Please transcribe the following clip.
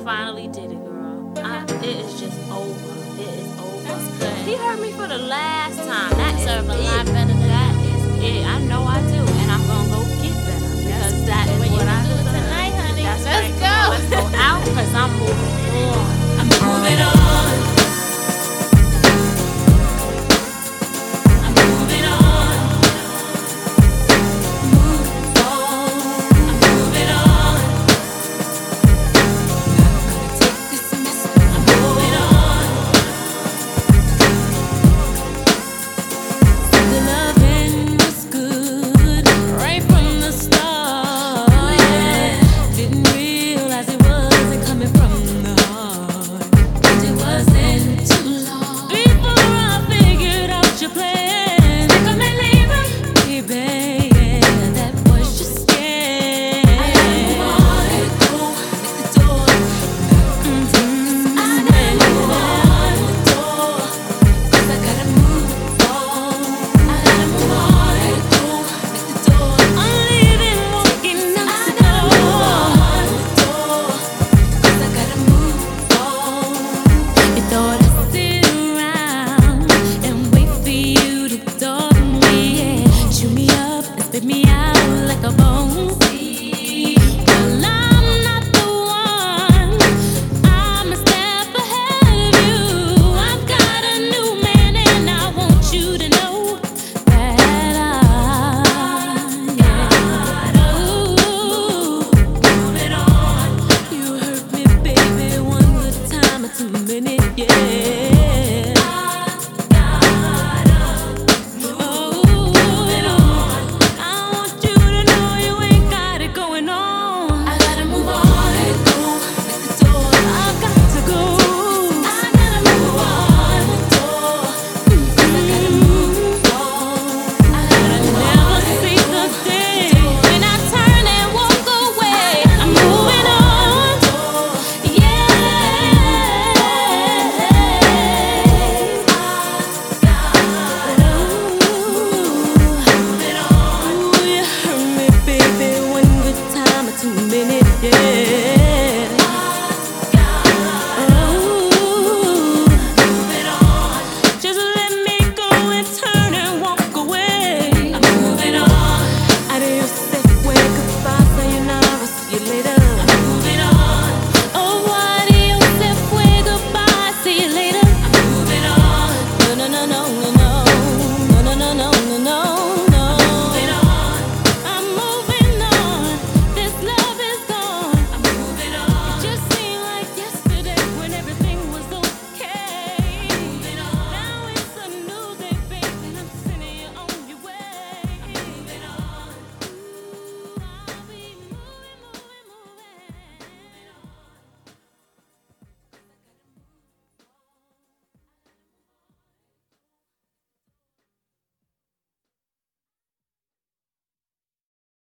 finally did it, girl. It is just over. It is over. That's good. He heard me for the last time. That Serve a is lot it. better than That that. is it. I know I do, and I'm gonna go get better because that is